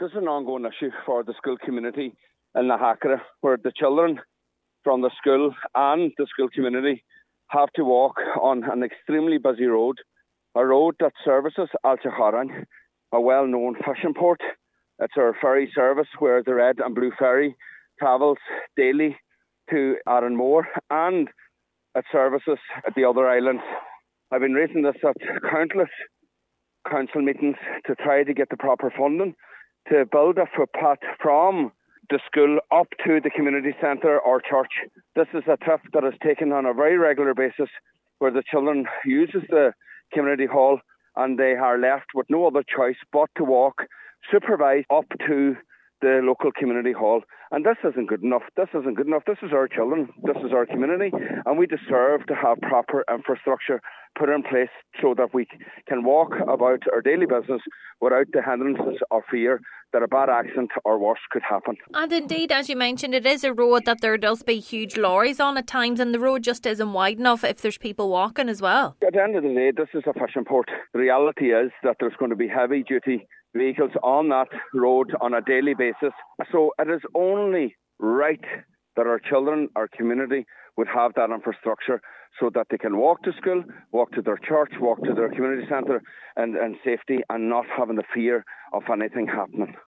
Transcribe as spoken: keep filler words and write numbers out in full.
This is an ongoing issue for the school community in Nahacara, where the children from the school and the school community have to walk on an extremely busy road, a road that services Alchaharan, a well-known fishing port. It's our ferry service where the red and blue ferry travels daily to Arranmore, and it services at the other islands. I've been raising this at countless council meetings to try to get the proper funding to build a footpath from the school up to the community centre or church. This is a trip that is taken on a very regular basis where the children uses the community hall and they are left with no other choice but to walk supervised up to the local community hall. And this isn't good enough. This isn't good enough. This is our children. This is our community. And we deserve to have proper infrastructure put in place so that we can walk about our daily business without the hindrances or fear that a bad accident or worse could happen. And indeed, as you mentioned, it is a road that there does be huge lorries on at times, and the road just isn't wide enough if there's people walking as well. At the end of the day, this is a fishing port. The reality is that there's going to be heavy duty vehicles on that road on a daily basis. So it is only right that our children, our community, would have that infrastructure so that they can walk to school, walk to their church, walk to their community centre and, and safety, and not having the fear of anything happening.